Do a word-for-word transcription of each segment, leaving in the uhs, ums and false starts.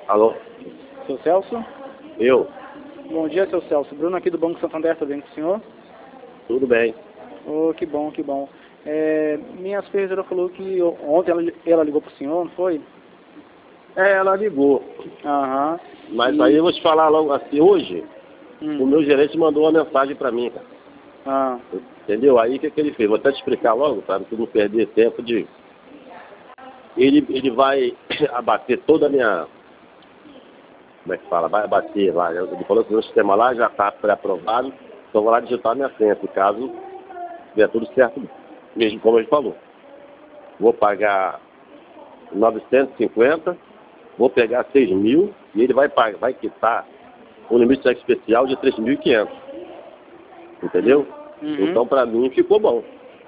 Alô? Seu Celso? Eu? Bom dia, seu Celso. Bruno aqui do Banco Santander, tudo bem com o senhor? Tudo bem. Oh, que bom, que bom. É, minha supervisora falou que ontem ela, ela ligou pro senhor, não foi? É, ela ligou. Aham. Mas E... aí eu vou te falar logo assim, hoje, hum. o meu gerente mandou uma mensagem pra mim, cara. Ah. Entendeu? Aí o que, que ele fez? Vou até te explicar logo, para tu não perder tempo de... Ele, ele vai abater toda a minha... Como é que fala? Vai abater lá. Ele falou que o meu sistema lá já está pré-aprovado, então vou lá digitar minha senha, caso der tudo certo, mesmo como ele falou. Vou pagar novecentos e cinquenta, vou pegar seis mil e ele vai, pagar, vai quitar um limite de cheque especial de três mil e quinhentos. Entendeu? Uhum. Então, para mim, ficou bom.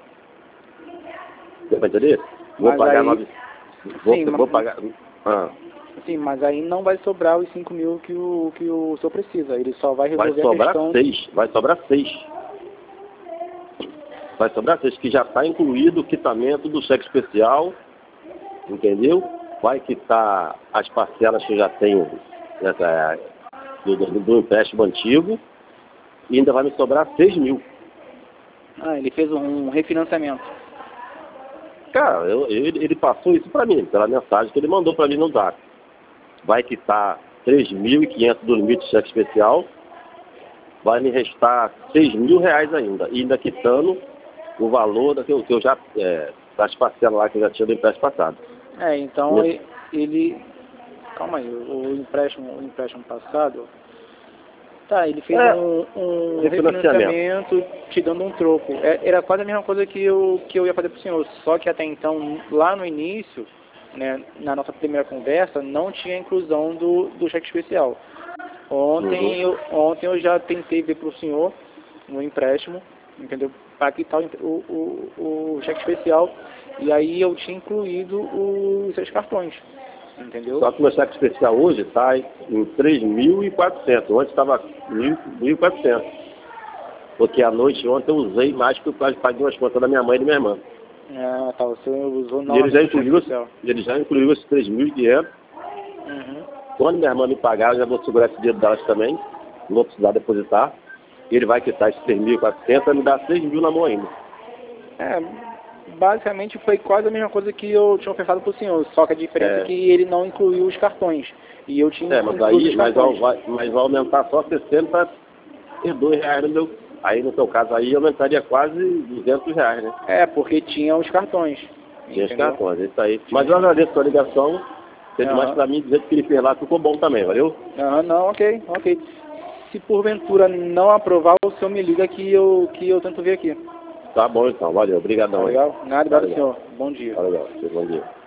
Você vai entender? Vou Mas pagar aí... nove... Vou, Sim, vou mas... pagar... Ah. Sim, mas aí não vai sobrar os cinco mil que o, que o senhor precisa. Ele só vai resolver Vai sobrar a questão... seis. Vai sobrar seis. Vai sobrar seis, que já está incluído o quitamento do cheque especial. Entendeu? Vai quitar as parcelas que eu já tenho nessa, do, do, do empréstimo antigo. E ainda vai me sobrar seis mil. Ah, ele fez um refinanciamento. Cara, eu, ele, ele passou isso para mim, pela mensagem que ele mandou para mim no zap. Vai quitar três mil e quinhentos do limite de cheque especial, vai me restar seis mil reais ainda, e ainda quitando o valor da que eu, que eu já, é, das parcelas lá que eu já tinha do empréstimo passado. É, então Meu... ele... Calma aí, o empréstimo, o empréstimo passado... Tá, ele fez é, um, um refinanciamento. refinanciamento te dando um troco. É, era quase a mesma coisa que eu, que eu ia fazer para o senhor, só que até então, lá no início, né, na nossa primeira conversa, não tinha inclusão do, do cheque especial. Ontem, Uhum. eu, ontem eu já tentei ver para o senhor um empréstimo, entendeu? Para quitar o, o, o cheque especial, e aí eu tinha incluído os seus cartões. Entendeu? Só que o meu cheque especial hoje está em três mil e quatrocentos, ontem estava mil e quatrocentos. Porque à noite ontem eu usei mais que eu quase paguei umas contas da minha mãe e da minha irmã. Ah, tá, você usou E ele já novamente o cheque incluiu, especial. ele já incluiu esses três mil e quinhentos. Uhum. Quando minha irmã me pagar, eu já vou segurar esse dinheiro delas também. Não vou precisar depositar. Ele vai quitar esses três mil e quatrocentos e me dar seis mil na mão ainda. É, basicamente foi quase a mesma coisa que eu tinha ofertado para o senhor, só que a diferença é. É. é que ele não incluiu os cartões. E eu tinha É, mas incluído aí os mas cartões. vai, mas vai aumentar só sessenta e dois reais no meu. Aí no seu caso aí aumentaria quase duzentos reais, né? É, porque tinha os cartões. Tinha os Entendeu? cartões, é isso aí. Mas eu agradeço a sua ligação. Teve mais pra mim dizer que ele fez lá ficou bom também, valeu? Aham, não, ok, ok. Se porventura não aprovar, o senhor me liga que eu, que eu tento ver aqui. Tá bom então, valeu, obrigadão Tá aí. legal? Nada, Tá obrigado, legal. senhor. Bom dia. Tá legal, bom dia.